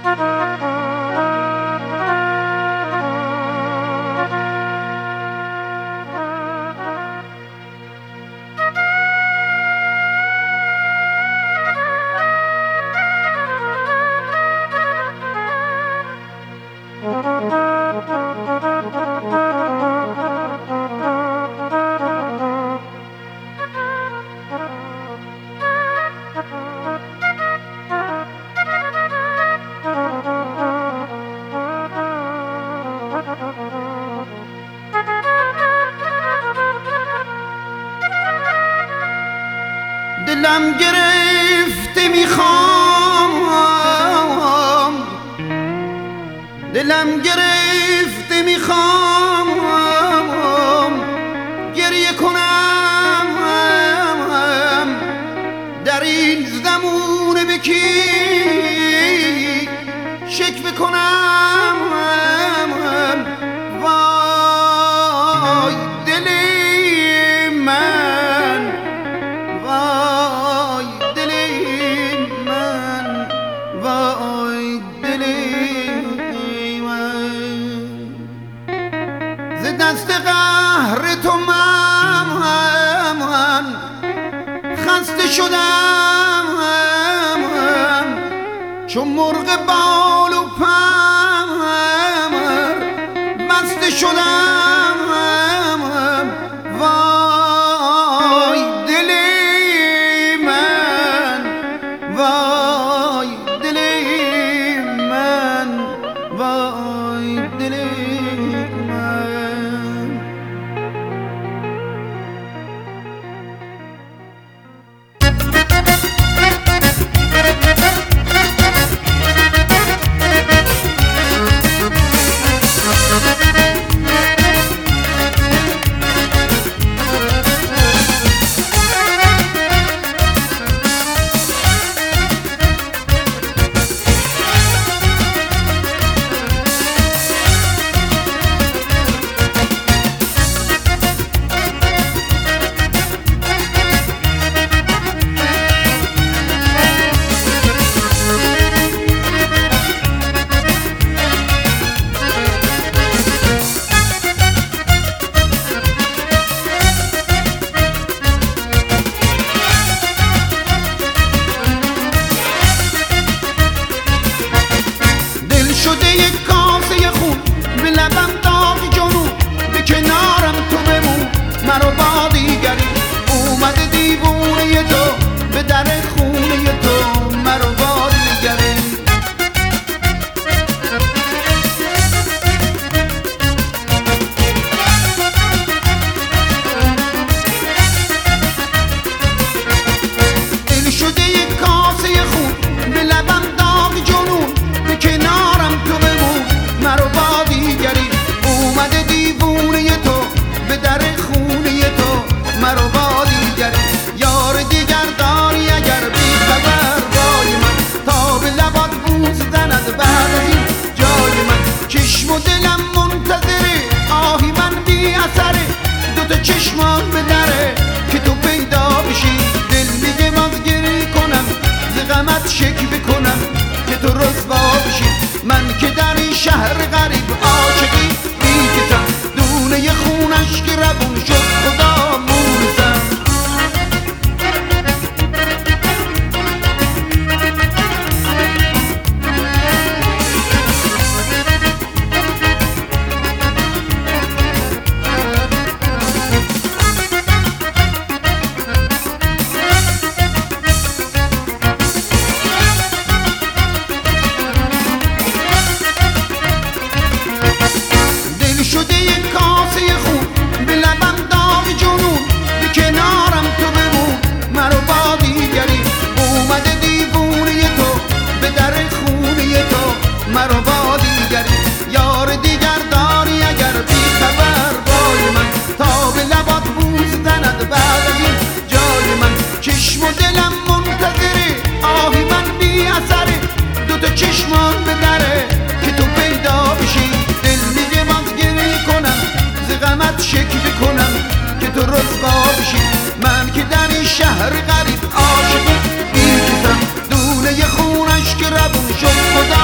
دلم گرفته میخوام، دلم گرفته میخوام گریه کنم در این زمونه به کی شکوه کنم. وای دل من، وای دل من، وای دل من، ز دست قهر تو من خسته شدم، چون مرغ بال و پر بسته شدم. وای دل من، وای دل من، وای دل من. شده یک کاسه خون به لبم داغ جنون، به کنارم تو بمون مرا با دیگری. اومده دیوونه تو به در خونه تو مرا با دیگری. دل شده یک کاسه خون به لبم داغ جنون، به کنارم تو بمون مرا با دیگری. اومده دیوونه تو به در خونه تو مرا با دیگری. یار دیگر داری اگر بی خبر وای من، تا به لبات بوس زند بعد از این جای من. چشم و دلم منتظره آهی من بی اثره، دوتا چشمان به دره که تو پیدا بشی. دل میگه باز گریه کنم ز غمت شکوه کنم که تو رسوا بشی. من که در این شهر غریب عاشقی میکشم، دونه خونش که روون شد خدا مونسم. شده یک کاسه خون به لبم داغ جنون، به کنارم تو بمون مرا با دیگری. اومده دیوونه تو به در خونه تو مرا با دیگری. یار دیگر داری اگر بی خبر وای من، تا به لبات بوس زند بعد از این جای من. چشم و دلم منتظره آهی من بی اثره، دوتا چشمان به دره که تو پیدا بشی. دل میگه باز گریه کنم ز غمت شکوه کنم که تو رسوا بشی. من که در این شهر غریب عاشقی میکشم، دونه خونش که روون شد خدا